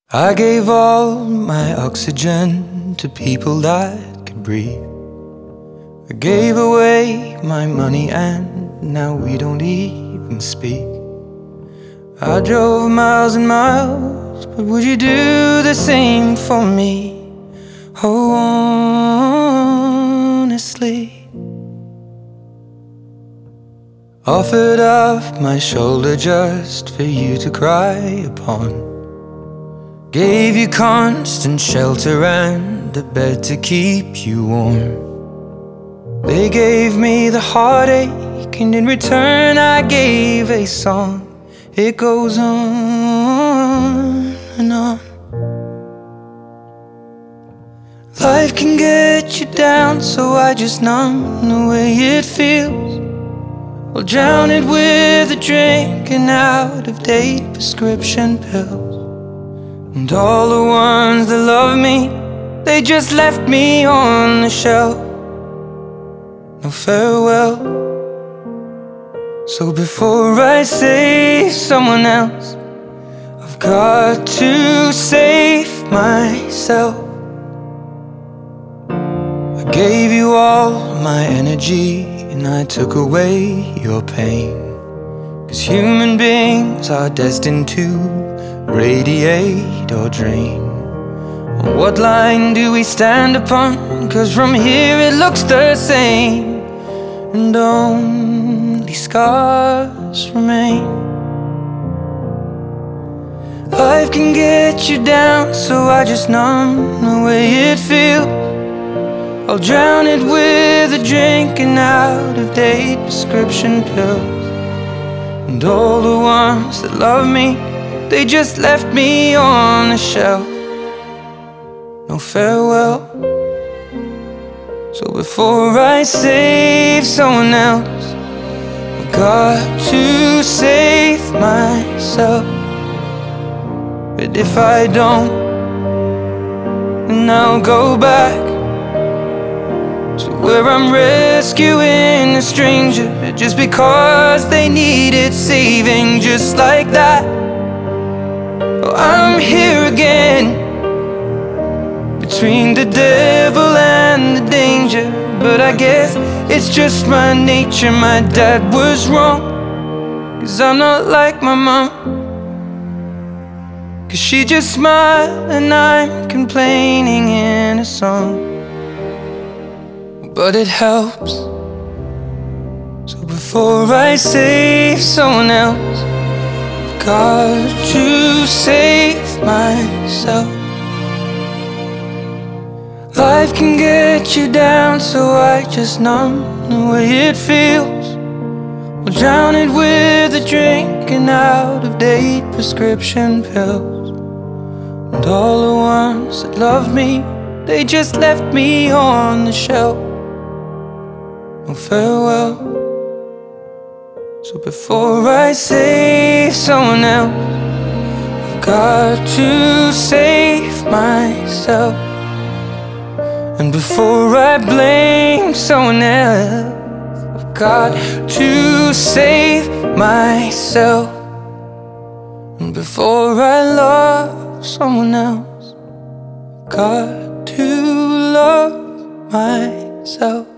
I gave all my oxygen to people that could breathe. I gave away my money and now we don't even speak. I drove miles and miles, but would you do the same for me? Oh, honestly. Offered up my shoulder just for you to cry upon. Gave you constant shelter and a bed to keep you warm. They gave me the heartache, and in return I gave a song. It goes on and on. Life can get you down, so I just numb the way it feels. I'll drown it with a drink and out-of-date prescription pills. And all the ones that love me, they just left me on the shelf. No farewell. So before I save someone else, I've got to save myself. I gave you all my energy and I took away your pain. 'Cause human beings are destined to radiate or drain. What line do we stand upon? 'Cause from here it looks the same, and only scars remain. Life can get you down, so I just numb the way it feels. I'll drown it with a drink and out-of-date prescription pills. And all the ones that love me, they just left me on the shelf. No farewell. So before I save someone else, I've got to save myself. But if I don't, then I'll go back to where I'm rescuing a stranger just because they needed saving, just like that. Oh, I'm here again, between the devil and the danger. But I guess it's just my nature. My dad was wrong, 'cause I'm not like my mom. 'Cause she just smiled and I'm complaining in a song. But it helps. So before I save someone else, I've got to save myself. Life can get you down, so I just numb the way it feels. I'll drown it with a drink and out-of-date prescription pills. And all the ones that love me, they just left me on the shelf. No farewell. So before I save someone else, I've got to save myself. And before I blame someone else, I've got to save myself. And before I love someone else, I've got to love myself.